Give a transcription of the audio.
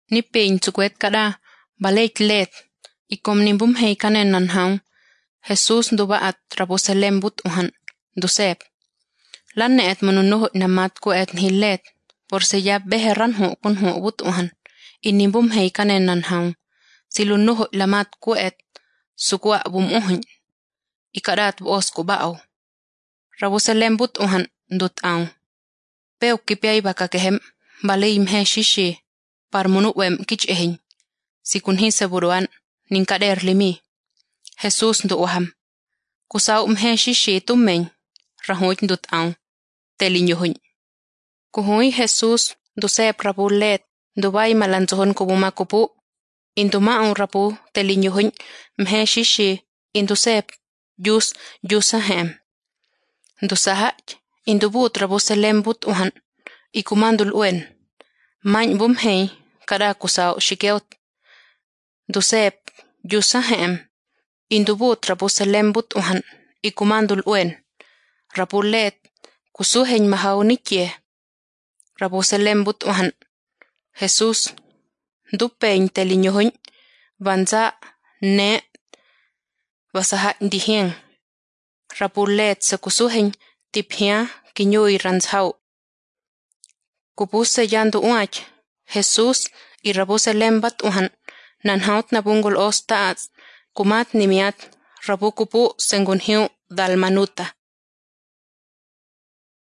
ni pein tsukwet kada baleit let ikom nimbum hei kanen nan haun. Jesus dubaat Jerusalem but uhan dusep. Lan neet manunuhut namat kuet hilet por se ya beheran hu kun hu but uhan inimbum hei kanen nan haun. Silunuhut lamat kuet sukwa bum uhin. Ikadat buos kubao. Jerusalem but uhan dut au. Peuk kipiay baka kehem baleim he shishi par munuwem kich ehin. Sikun hi seburuan nin kader limi. Jesus ndu waham. Kusaw he shishi tumeñ rahuit dut au. Telinyohuñ. Kuhui Jesus dusep rabu let dubay malanzuhon kubuma kupu. Induma au rabu telinyohuñ mhe shishi indusep yusa hem. Dusahach indubut Jerusalem but uhan ikumandul uen. Mañ bum hei kada kusaw shikeot. Dusep yusa hem indubut Jerusalem but uhan ikumandul uen. Rabulet kusuheñ mahaw nikye. Jerusalem but uhan. Jesus dupeñ telinyohuñ banza ne basahach dihien. Rabulet se kusuheñ tiphia kiñuy ranzhaw. Kupuse yandu uach Jesus y Jerusalem bat uhan nanhaut nabungul os taats kumat nimiat rabu kupu sengunhiu dalmanuta.